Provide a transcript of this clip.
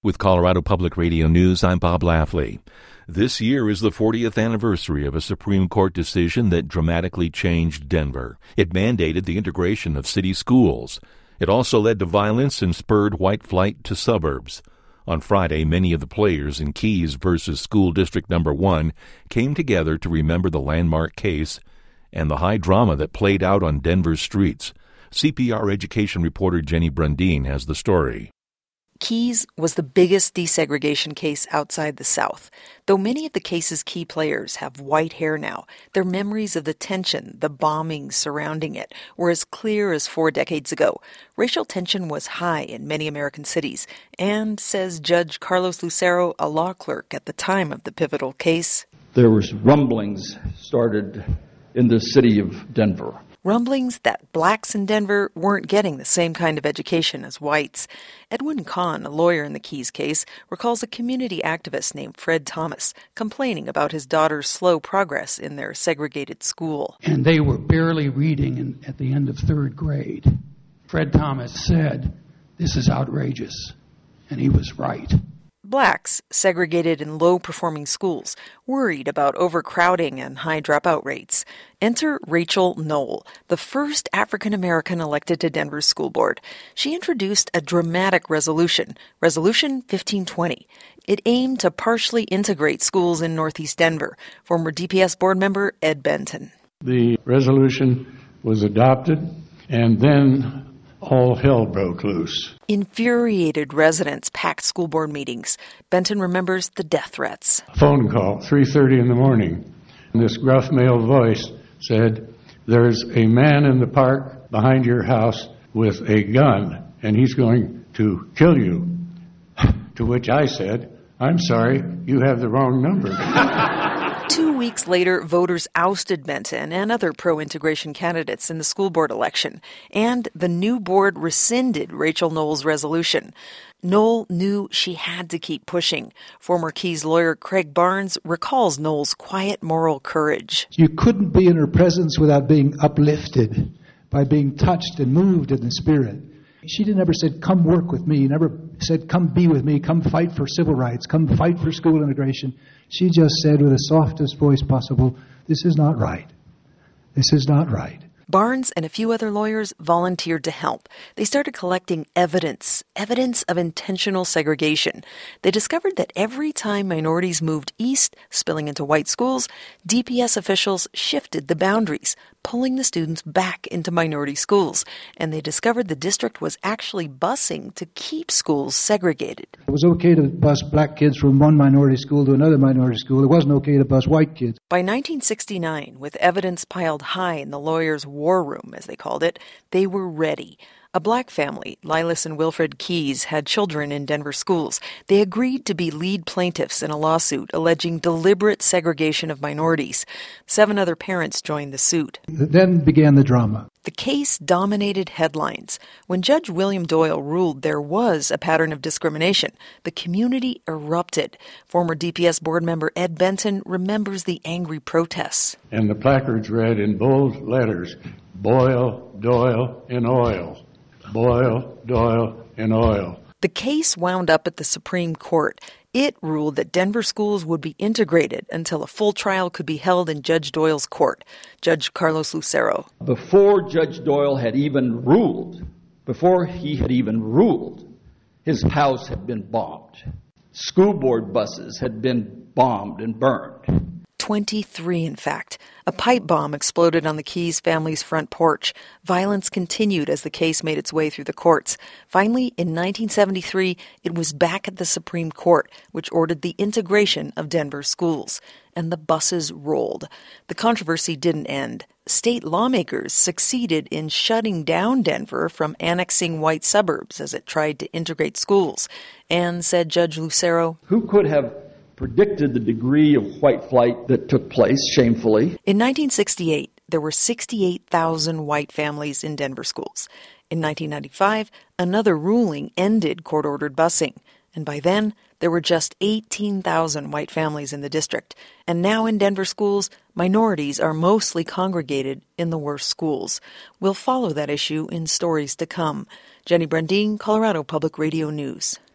With Colorado Public Radio News, I'm Bob Lafley. This year is the 40th anniversary of a Supreme Court decision that dramatically changed Denver. It mandated the integration of city schools. It also led to violence and spurred white flight to suburbs. On Friday, many of the players in Keys versus School District No. 1 came together to remember the landmark case and the high drama that played out on Denver's streets. CPR education reporter Jenny Brundin has the story. Keys was the biggest desegregation case outside the South. Though many of the case's key players have white hair now, their memories of the tension, the bombings surrounding it, were as clear as 4 decades ago. Racial tension was high in many American cities, and, says Judge Carlos Lucero, a law clerk at the time of the pivotal case, there was rumblings started in the city of Denver. Rumblings that blacks in Denver weren't getting the same kind of education as whites. Edwin Kahn, a lawyer in the Keys case, recalls a community activist named Fred Thomas complaining about his daughter's slow progress in their segregated school. And they were barely reading at the end of 3rd grade. Fred Thomas said, "This is outrageous." And he was right. Blacks, segregated in low-performing schools, worried about overcrowding and high dropout rates. Enter Rachel Knoll, the first African-American elected to Denver's school board. She introduced a dramatic resolution, Resolution 1520. It aimed to partially integrate schools in Northeast Denver. Former DPS board member Ed Benton. The resolution was adopted, and then all hell broke loose. Infuriated residents packed school board meetings. Benton remembers the death threats. A phone call, 3:30 in the morning. And this gruff male voice said, "There's a man in the park behind your house with a gun, and he's going to kill you." To which I said, "I'm sorry, you have the wrong number." 2 weeks later, voters ousted Benton and other pro-integration candidates in the school board election, and the new board rescinded Rachel Knoll's resolution. Knoll knew she had to keep pushing. Former Keys lawyer Craig Barnes recalls Knoll's quiet moral courage. You couldn't be in her presence without being uplifted, by being touched and moved in the spirit. She never said, "Come work with me." Never said, "Come be with me. Come fight for civil rights. Come fight for school integration." She just said with the softest voice possible, "This is not right. This is not right." Barnes and a few other lawyers volunteered to help. They started collecting evidence of intentional segregation. They discovered that every time minorities moved east, spilling into white schools, DPS officials shifted the boundaries, pulling the students back into minority schools. And they discovered the district was actually busing to keep schools segregated. It was okay to bus black kids from one minority school to another minority school. It wasn't okay to bus white kids. By 1969, with evidence piled high in the lawyers' war room, as they called it, they were ready. A black family, Lilas and Wilfred Keys, had children in Denver schools. They agreed to be lead plaintiffs in a lawsuit alleging deliberate segregation of minorities. 7 other parents joined the suit. Then began the drama. The case dominated headlines. When Judge William Doyle ruled there was a pattern of discrimination, the community erupted. Former DPS board member Ed Benton remembers the angry protests. And the placards read in bold letters, "Boyle, Doyle, in oil. Boyle, Doyle, in oil." The case wound up at the Supreme Court. It ruled that Denver schools would be integrated until a full trial could be held in Judge Doyle's court. Judge Carlos Lucero. Before Judge Doyle had even ruled, his house had been bombed. School board buses had been bombed and burned. 23, in fact. A pipe bomb exploded on the Keys family's front porch. Violence continued as the case made its way through the courts. Finally, in 1973, it was back at the Supreme Court, which ordered the integration of Denver schools. And the buses rolled. The controversy didn't end. State lawmakers succeeded in shutting down Denver from annexing white suburbs as it tried to integrate schools. And, said Judge Lucero, who could have predicted the degree of white flight that took place shamefully? In 1968, there were 68,000 white families in Denver schools. In 1995, another ruling ended court-ordered busing. And by then, there were just 18,000 white families in the district. And now in Denver schools, minorities are mostly congregated in the worst schools. We'll follow that issue in stories to come. Jenny Brundin, Colorado Public Radio News.